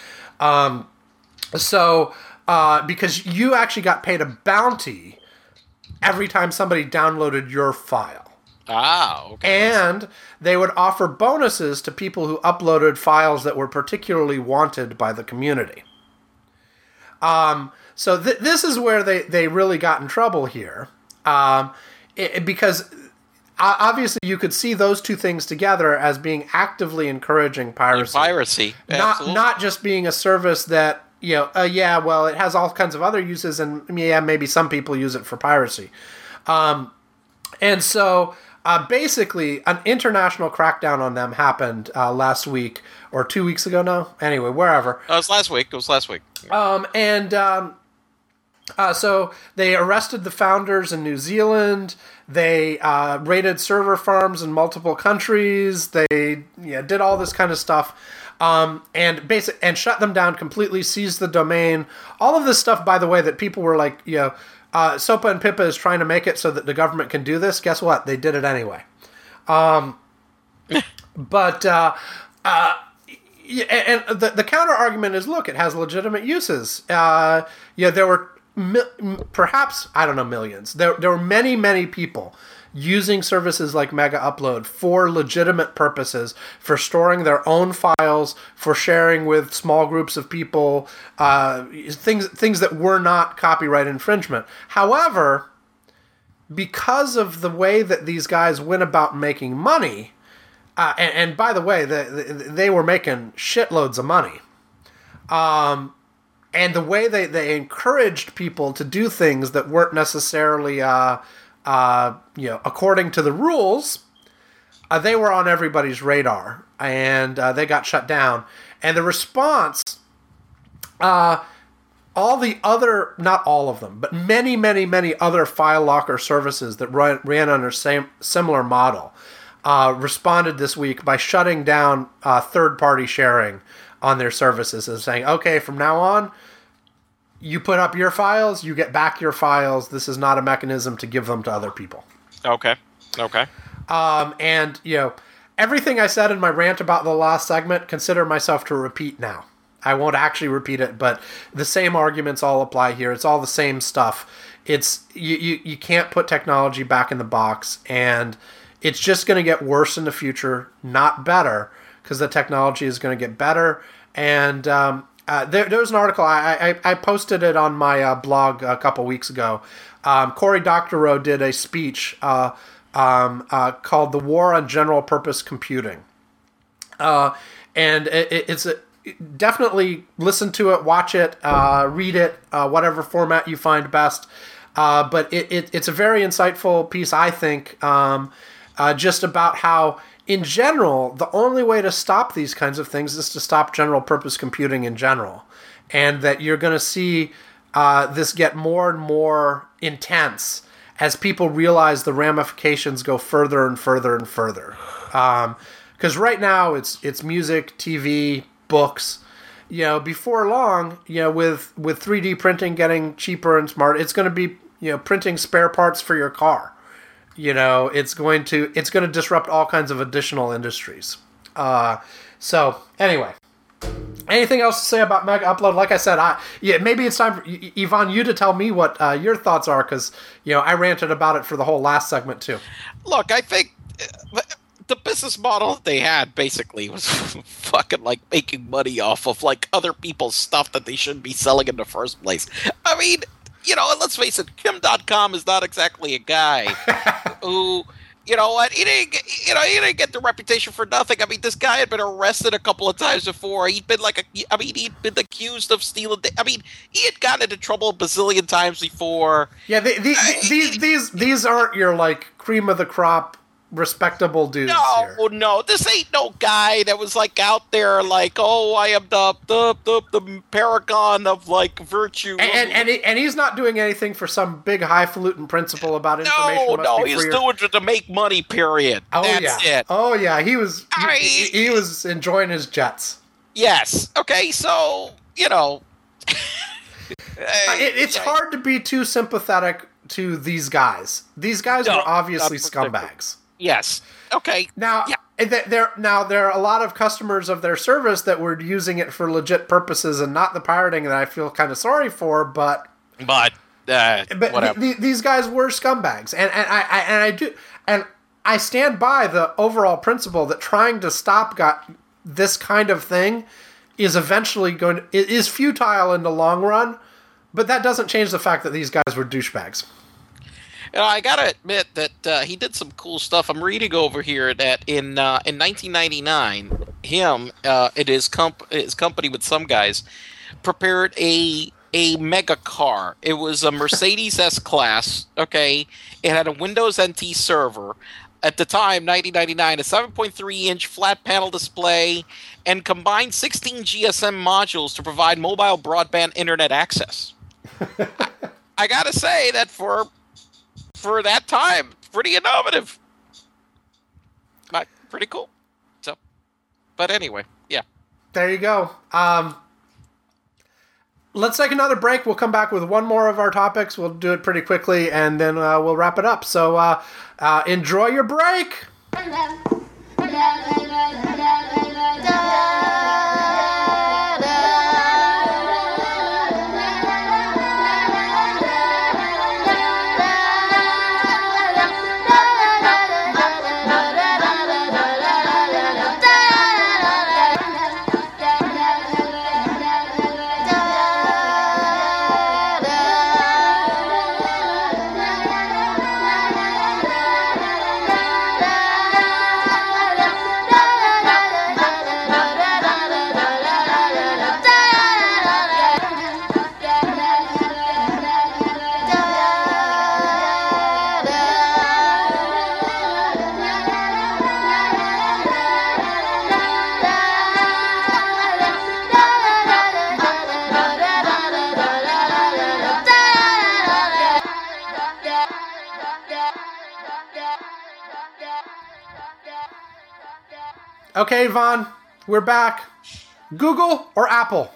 So, because you actually got paid a bounty every time somebody downloaded your file. Ah, okay. And they would offer bonuses to people who uploaded files that were particularly wanted by the community. So this is where they really got in trouble here. Because obviously you could see those two things together as being actively encouraging piracy. Not just being a service that... well, it has all kinds of other uses, and maybe some people use it for piracy. And so, basically, an international crackdown on them happened last week, or 2 weeks ago now? Anyway, wherever. It was last week. So they arrested the founders in New Zealand. They raided server farms in multiple countries. They did all this kind of stuff. And shut them down completely, seized the domain. All of this stuff, by the way, that people were like, Sopa and Pippa is trying to make it so that the government can do this. Guess what? They did it anyway. And the counter argument is, look, it has legitimate uses. There were perhaps, I don't know, millions. There were many, many people using services like Mega Upload for legitimate purposes, for storing their own files, for sharing with small groups of people, things that were not copyright infringement. However, because of the way that these guys went about making money, and by the way, they were making shitloads of money. And the way they encouraged people to do things that weren't necessarily, according to the rules, they were on everybody's radar, and they got shut down. And the response, all the other, not all of them, but many, many, many other file locker services that ran under similar model, responded this week by shutting down third-party sharing on their services and saying, okay, from now on, you put up your files, you get back your files. This is not a mechanism to give them to other people. Okay. And, everything I said in my rant about the last segment, consider myself to repeat now. I won't actually repeat it, but the same arguments all apply here. It's all the same stuff. It's you can't put technology back in the box, and it's just going to get worse in the future, not better, because the technology is going to get better. And there was an article, I posted it on my blog a couple weeks ago. Cory Doctorow did a speech called The War on General Purpose Computing. And it's definitely listen to it, watch it, read it, whatever format you find best. But it's a very insightful piece, I think, just about how, in general, the only way to stop these kinds of things is to stop general purpose computing in general. And that you're going to see this get more and more intense as people realize the ramifications go further and further and further. Because right now it's music, TV, books. Before long, with 3D printing getting cheaper and smart, it's going to be printing spare parts for your car. It's going to disrupt all kinds of additional industries. So anyway, anything else to say about Mega Upload? Like I said, maybe it's time for Yvonne, you to tell me what your thoughts are, because I ranted about it for the whole last segment too. Look, I think the business model that they had basically was fucking like making money off of like other people's stuff that they shouldn't be selling in the first place. I mean, let's face it, Kim.com is not exactly a guy who, he didn't get the reputation for nothing. I mean, this guy had been arrested a couple of times before. He'd been he'd been accused of stealing. He had gotten into trouble a bazillion times before. Yeah, these aren't your like cream of the crop respectable dudes here. No, this ain't no guy that was like out there like, oh, I am the paragon of like virtue. And he's not doing anything for some big highfalutin principle about information. No, he's doing it to make money. Period. That's it. Oh yeah, he was enjoying his jets. Yes. Okay. So it's hard to be too sympathetic to these guys. These guys were obviously scumbags. Yes. Okay. Now, there are a lot of customers of their service that were using it for legit purposes and not the pirating that I feel kind of sorry for. But whatever. These guys were scumbags, and I stand by the overall principle that trying to stop this kind of thing is eventually is futile in the long run. But that doesn't change the fact that these guys were douchebags. I gotta admit that he did some cool stuff. I'm reading over here that in 1999, him and his company with some guys prepared a mega car. It was a Mercedes S-Class. Okay, it had a Windows NT server. At the time, 1999, a 7.3-inch flat panel display, and combined 16 GSM modules to provide mobile broadband internet access. I gotta say that for that time, pretty innovative. Pretty cool. So, but anyway, yeah. There you go. Let's take another break. We'll come back with one more of our topics. We'll do it pretty quickly, and then we'll wrap it up. So enjoy your break. Okay, Vaughn, we're back. Google or Apple?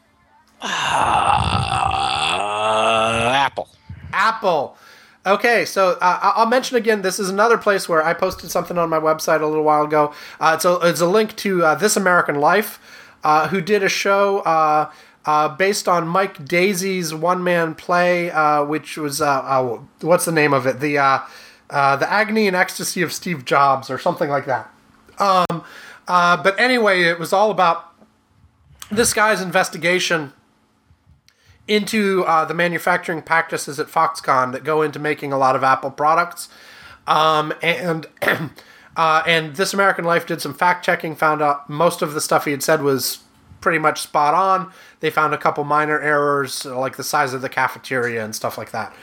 Apple. Apple. Okay, so I'll mention again, this is another place where I posted something on my website a little while ago. It's a link to This American Life, who did a show based on Mike Daisy's one-man play, which was, what's the name of it? The Agony and Ecstasy of Steve Jobs, or something like that. But anyway, it was all about this guy's investigation into the manufacturing practices at Foxconn that go into making a lot of Apple products. And This American Life did some fact-checking, found out most of the stuff he had said was pretty much spot on. They found a couple minor errors, like the size of the cafeteria and stuff like that.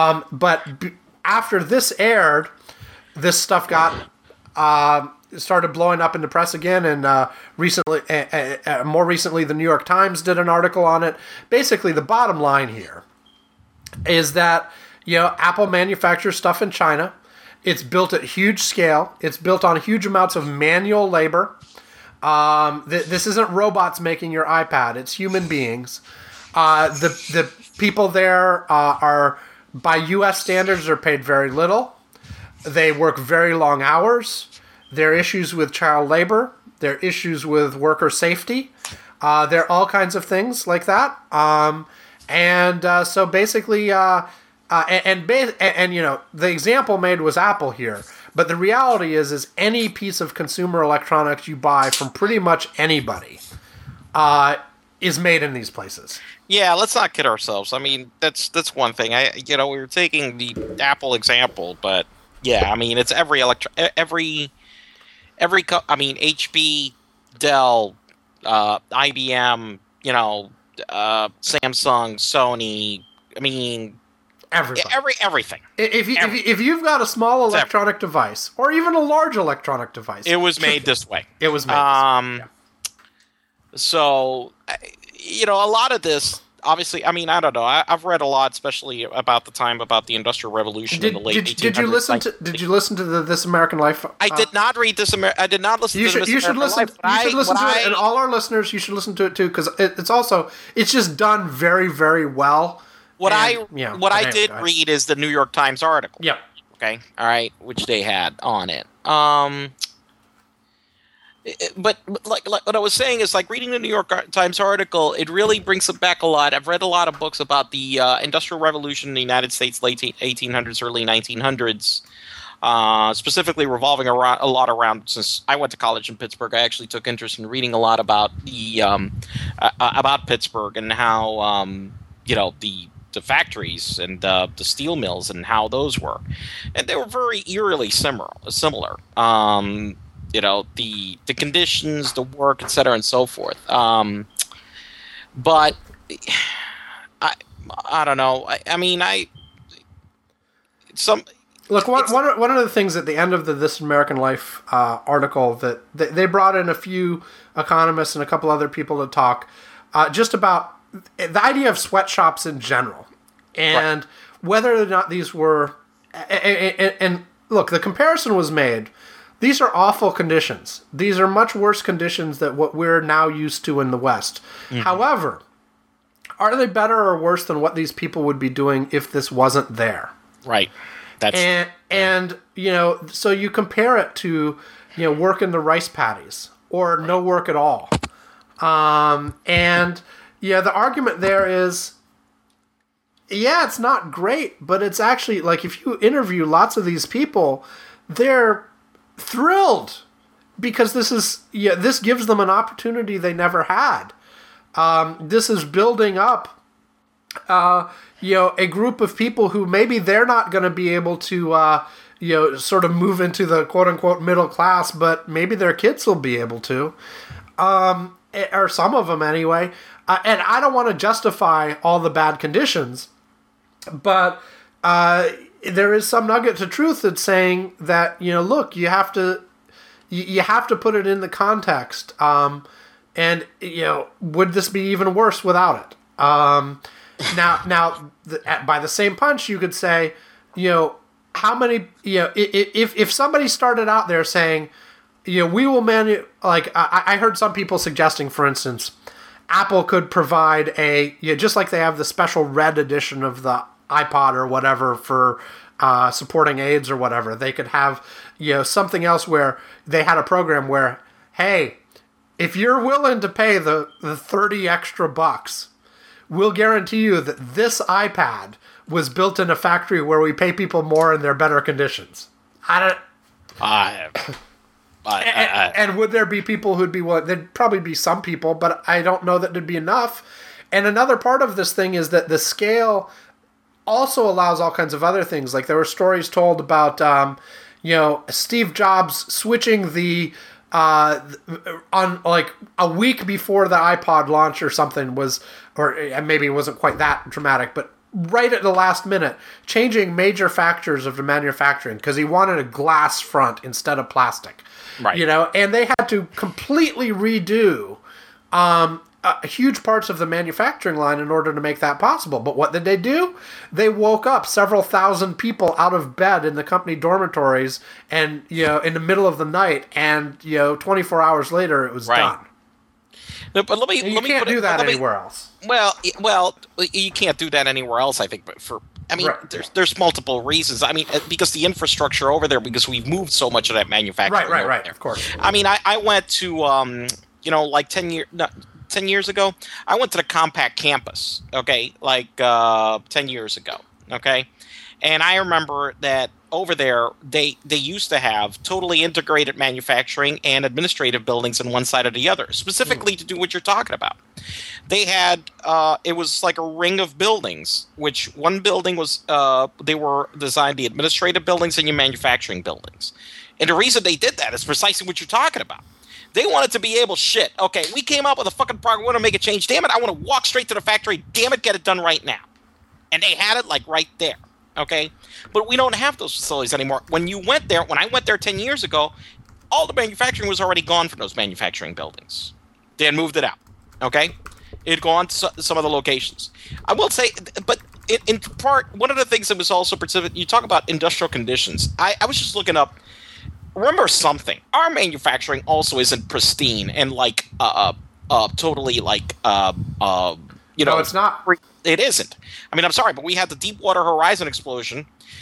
After this aired, this stuff got started blowing up in the press again, and more recently, the New York Times did an article on it. Basically, the bottom line here is that Apple manufactures stuff in China. It's built at huge scale. It's built on huge amounts of manual labor. This isn't robots making your iPad. It's human beings. The people there are, by U.S. standards, are paid very little. They work very long hours. There are issues with child labor. There are issues with worker safety. There are all kinds of things like that. So basically, the example made was Apple here. But the reality is any piece of consumer electronics you buy from pretty much anybody is made in these places. Yeah, let's not kid ourselves. I mean, that's one thing. We were taking the Apple example, but yeah, I mean, it's HP, Dell, IBM, Samsung, Sony. I mean, everything. If you've got a small electronic device, or even a large electronic device, it was made this way. It was made this way. Yeah. So, a lot of this. Obviously, I mean, I don't know. I've read a lot, especially about the Industrial Revolution in the late 1800s. Did you listen to the This American Life? I did not read This American. I did not listen to This American Life. You should listen to it, and all our listeners, you should listen to it too, because it's just done very, very well. What I did read is the New York Times article. Yep. Okay. All right. Which they had on it. But like what I was saying is, like, reading the New York Times article, it really brings it back a lot. I've read a lot of books about the Industrial Revolution in the United States, late 1800s, early 1900s, specifically revolving a lot around. Since I went to college in Pittsburgh, I actually took interest in reading a lot about the about Pittsburgh and how the factories and the steel mills and how those were, and they were very eerily similar. The conditions, the work, et cetera, and so forth. But I don't know. Look, one of the things at the end of the This American Life article that they brought in a few economists and a couple other people to talk just about the idea of sweatshops in general, and whether or not these were. And look, the comparison was made. These are awful conditions. These are much worse conditions than what we're now used to in the West. Mm-hmm. However, are they better or worse than what these people would be doing if this wasn't there? Right. And so you compare it to, work in the rice paddies or no work at all. The argument there is, it's not great, but it's actually, like, if you interview lots of these people, they're thrilled because this gives them an opportunity they never had. This is building up, a group of people who maybe they're not going to be able to, sort of move into the quote unquote middle class, but maybe their kids will be able to, or some of them anyway. And I don't want to justify all the bad conditions, but there is some nugget to truth that's saying that, look, you have to put it in the context. And would this be even worse without it? Now, by the same punch, you could say, how many, if somebody started out there saying, we will I heard some people suggesting, for instance, Apple could provide just like they have the special red edition of the iPod or whatever for supporting AIDS or whatever. They could have, something else where they had a program where, hey, if you're willing to pay the 30 extra bucks, we'll guarantee you that this iPad was built in a factory where we pay people more and they're better conditions. And would there be people who'd be willing? There'd probably be some people, but I don't know that there'd be enough. And another part of this thing is that the scale also allows all kinds of other things. Like there were stories told about, Steve Jobs switching the on like a week before the iPod launch or something or maybe it wasn't quite that dramatic, but right at the last minute, changing major factors of the manufacturing because he wanted a glass front instead of plastic. Right. And they had to completely redo huge parts of the manufacturing line in order to make that possible. But what did they do? They woke up several thousand people out of bed in the company dormitories and, in the middle of the night, and, 24 hours later it was done. No, but let me can't do that anywhere else. Well, you can't do that anywhere else, I think, but there's multiple reasons. I mean, because the infrastructure over there, because we've moved so much of that manufacturing. Right, there. Of course. I mean, I went to, like 10 years ago, I went to the Compaq campus, okay, 10 years ago, okay? And I remember that over there, they used to have totally integrated manufacturing and administrative buildings on one side or the other, specifically to do what you're talking about. They had, it was like a ring of buildings, which one building was, they were designed the administrative buildings and your manufacturing buildings. And the reason they did that is precisely what you're talking about. They wanted to be able, okay, we came up with a fucking program, we want to make a change, damn it, I want to walk straight to the factory, damn it, get it done right now. And they had it right there, okay? But we don't have those facilities anymore. When I went there 10 years ago, all the manufacturing was already gone from those manufacturing buildings. They had moved it out, okay? It had gone to some of the locations. I will say, but in part, one of the things that was also specific, you talk about industrial conditions. I was just looking up, remember something. Our manufacturing also isn't pristine and totally No, it's not. It isn't. I mean, I'm sorry, but we had the Deepwater Horizon explosion.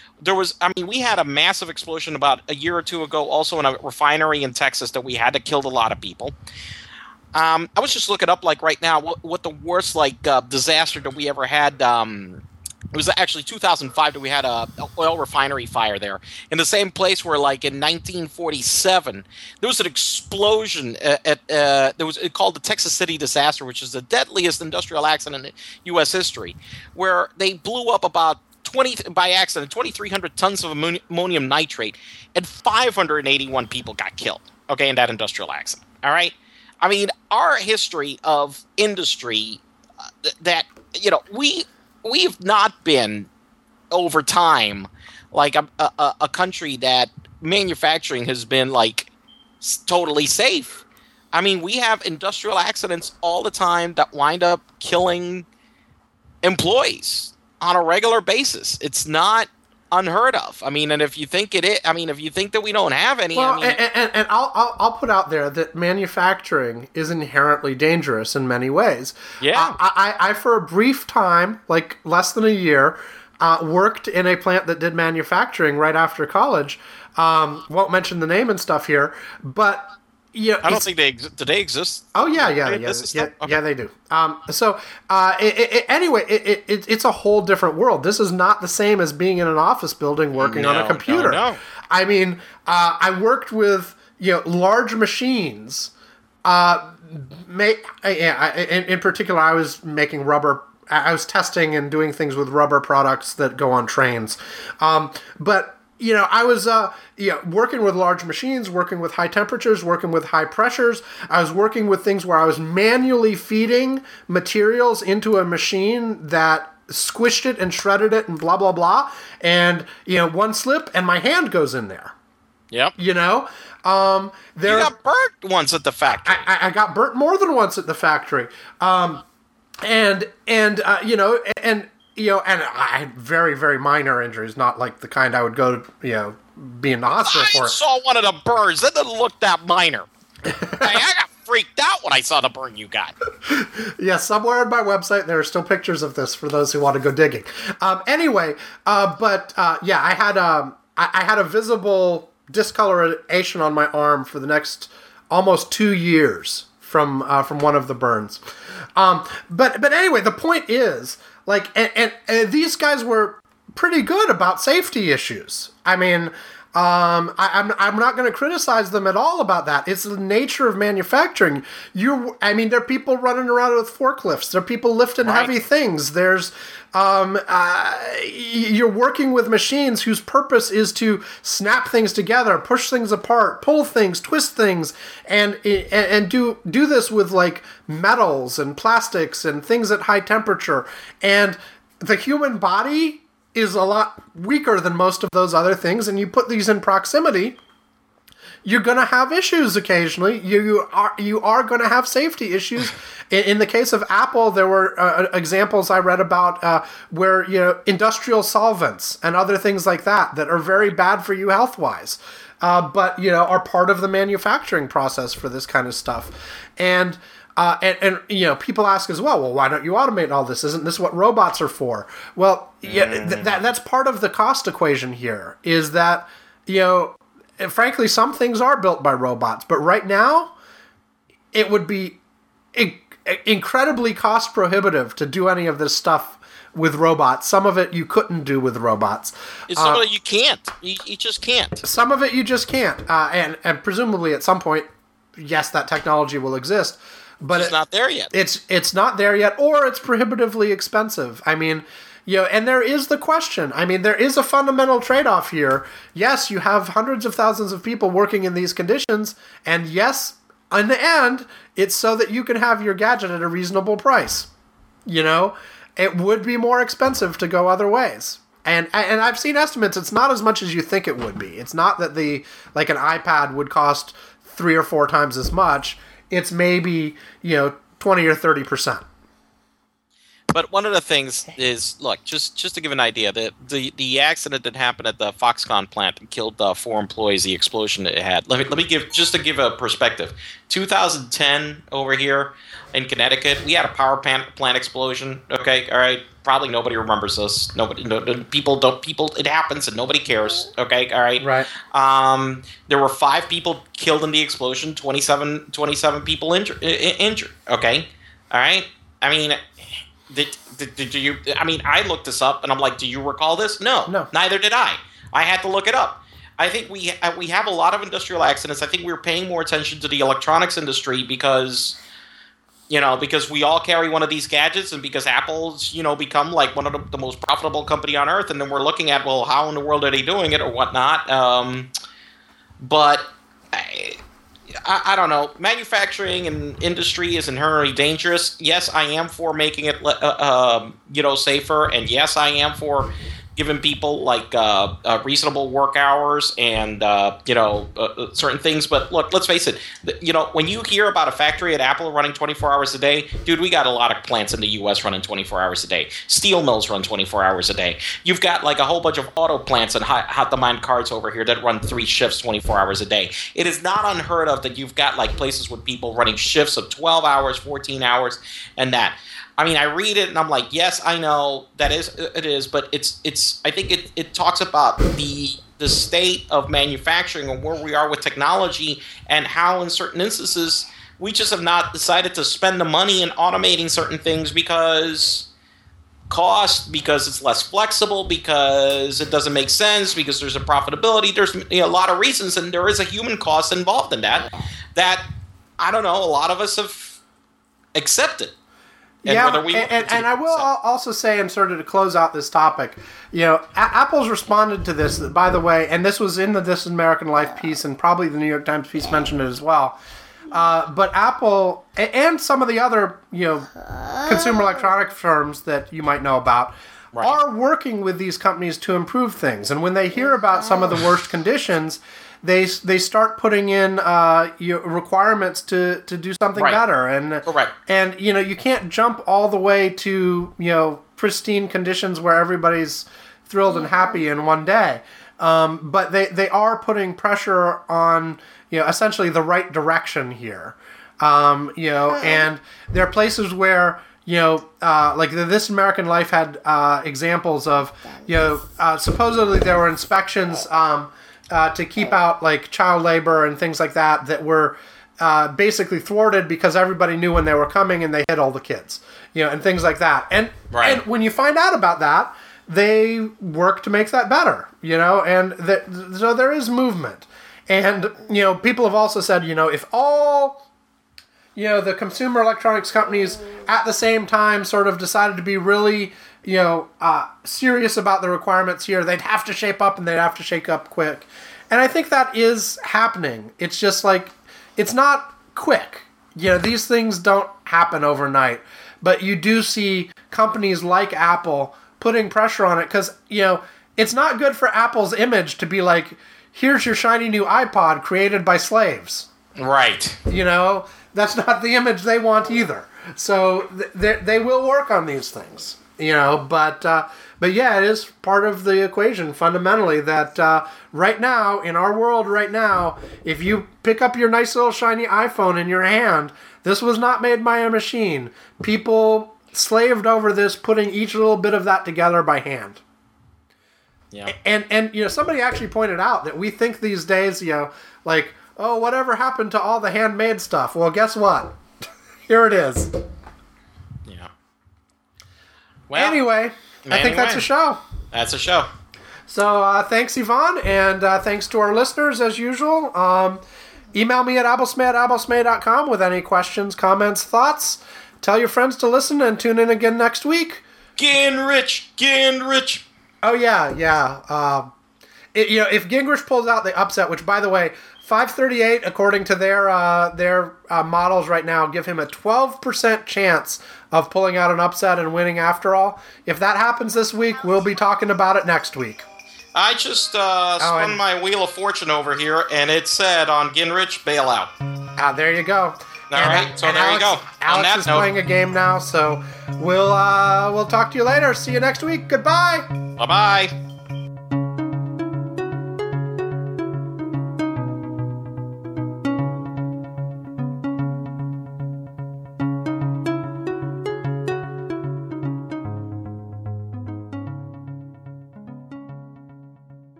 We had a massive explosion about a year or two ago, also in a refinery in Texas that we had to kill a lot of people. I was just looking up right now what the worst disaster that we ever had. It was actually 2005 that we had a oil refinery fire there. In the same place where, in 1947, there was an explosion it called the Texas City disaster, which is the deadliest industrial accident in U.S. history, where they blew up about 2,300 tons of ammonium nitrate, and 581 people got killed, okay, in that industrial accident, all right? I mean, our history of industry we have not been, over time, a country that manufacturing has been, totally safe. I mean, we have industrial accidents all the time that wind up killing employees on a regular basis. It's not unheard of. I mean, and if you think if you think that we don't have any, well, and I'll put out there that manufacturing is inherently dangerous in many ways. Yeah, I for a brief time, less than a year, worked in a plant that did manufacturing right after college. Won't mention the name and stuff here, but. Yeah, I don't think do they exist? Oh yeah, they do. Anyway, it's a whole different world. This is not the same as being in an office building working on a computer. No. I mean, I worked with large machines. In particular, I was making rubber. I was testing and doing things with rubber products that go on trains, but. I was working with large machines, working with high temperatures, working with high pressures. I was working with things where I was manually feeding materials into a machine that squished it and shredded it and blah, blah, blah. And, one slip and my hand goes in there. Yep. You got burnt once at the factory. I got burnt more than once at the factory. And I had very, very minor injuries, not like the kind I would go to, be in the hospital for I it. saw one of the burns. That didn't look that minor. Hey, I got freaked out when I saw the burn you got. Yeah, somewhere on my website there are still pictures of this for those who want to go digging. Anyway, I had a visible discoloration on my arm for the next almost 2 years from one of the burns. But anyway, the point is, like, and these guys were pretty good about safety issues. I mean, I'm not going to criticize them at all about that. It's the nature of manufacturing. There are people running around with forklifts. There are people lifting heavy things. There's you're working with machines whose purpose is to snap things together, push things apart, pull things, twist things, and do this with like metals and plastics and things at high temperature. And the human body is a lot weaker than most of those other things, and you put these in proximity, you're going to have issues occasionally. You are going to have safety issues. In the case of Apple, there were examples I read about where industrial solvents and other things like that are very bad for you health-wise, but are part of the manufacturing process for this kind of stuff. And people ask as well, why don't you automate all this? Isn't this what robots are for? Well, that's part of the cost equation here, is that, frankly, some things are built by robots, but right now, it would be incredibly cost prohibitive to do any of this stuff with robots. Some of it you couldn't do with robots. Some of it you can't. You just can't. Some of it you just can't. And presumably at some point, yes, that technology will exist. But it's not there yet. It's not there yet, or it's prohibitively expensive. I mean, and there is the question. I mean, there is a fundamental trade-off here. Yes, you have hundreds of thousands of people working in these conditions, and yes, in the end, it's so that you can have your gadget at a reasonable price. It would be more expensive to go other ways. And I've seen estimates, it's not as much as you think it would be. It's not that an iPad would cost 3 or 4 times as much. It's maybe, 20 or 30%. But one of the things is, look, just to give an idea, the accident that happened at the Foxconn plant and killed 4 employees, the explosion that it had. Let me give, just to give a perspective. 2010 over here in Connecticut, we had a power plant explosion. Okay, all right. Probably nobody remembers this. People, it happens and nobody cares. Okay, all right. Right. There were 5 people killed in the explosion, 27 people injured. Okay, all right. I mean, did you? I mean, I looked this up and I'm like, do you recall this? No. Neither did I. I had to look it up. I think we have a lot of industrial accidents. I think we're paying more attention to the electronics industry because we all carry one of these gadgets, and because Apple's, become like one of the most profitable company on earth, and then we're looking at, well, how in the world are they doing it or whatnot? But I don't know. Manufacturing and industry is inherently dangerous. Yes, I am for making it, safer, and yes, I am for giving people like reasonable work hours and certain things. But look, let's face it. When you hear about a factory at Apple running 24 hours a day, dude, we got a lot of plants in the U.S. running 24 hours a day. Steel mills run 24 hours a day. You've got like a whole bunch of auto plants and hot demand cars over here that run 3 shifts 24 hours a day. It is not unheard of that you've got like places with people running shifts of 12 hours, 14 hours, and that. I mean, I read it and I'm like, yes, I know it is, but it's. I think it talks about the state of manufacturing and where we are with technology and how, in certain instances, we just have not decided to spend the money in automating certain things because cost, because it's less flexible, because it doesn't make sense, because there's a profitability. There's a lot of reasons, and there is a human cost involved in that. That I don't know. A lot of us have accepted. And I will also say, and sort of to close out this topic, Apple's responded to this, by the way, and this was in the This American Life piece, and probably the New York Times piece mentioned it as well. But Apple and some of the other, consumer electronic firms that you might know about are working with these companies to improve things. And when they hear about some of the worst conditions, they start putting in requirements to do something better, and you can't jump all the way to pristine conditions where everybody's thrilled and happy in one day. But they are putting pressure on, essentially the right direction here. And there are places where, like This American Life had examples of, supposedly there were inspections to keep out like child labor and things like that were basically thwarted because everybody knew when they were coming and they hit all the kids, and things like that. And when you find out about that, they work to make that better, and so there is movement. And, people have also said, if all, the consumer electronics companies at the same time sort of decided to be really, serious about the requirements here, they'd have to shape up and they'd have to shake up quick. And I think that is happening. It's just like, it's not quick. These things don't happen overnight. But you do see companies like Apple putting pressure on it because, it's not good for Apple's image to be like, here's your shiny new iPod created by slaves. Right. That's not the image they want either. So they will work on these things, but yeah, it is part of the equation fundamentally that right now, in our world right now, if you pick up your nice little shiny iPhone in your hand, this was not made by a machine. People slaved over this, putting each little bit of that together by hand. Yeah. And somebody actually pointed out that we think these days, like, oh, whatever happened to all the handmade stuff? Well, guess what? Here it is. Yeah. Well, anyway, I think that's a show. That's a show. So thanks, Yvonne, and thanks to our listeners, as usual. Email me at abelsmay@abelsmay.com with any questions, comments, thoughts. Tell your friends to listen and tune in again next week. Gingrich. Oh, yeah. If Gingrich pulls out the upset, which, by the way, 538, according to their models right now, give him a 12% chance of pulling out an upset and winning after all. If that happens this week, we'll be talking about it next week. I just spun my Wheel of Fortune over here, and it said on Gingrich, bail out. There you go. All right, so there you go. Alex is playing a game now, so we'll talk to you later. See you next week. Goodbye. Bye-bye.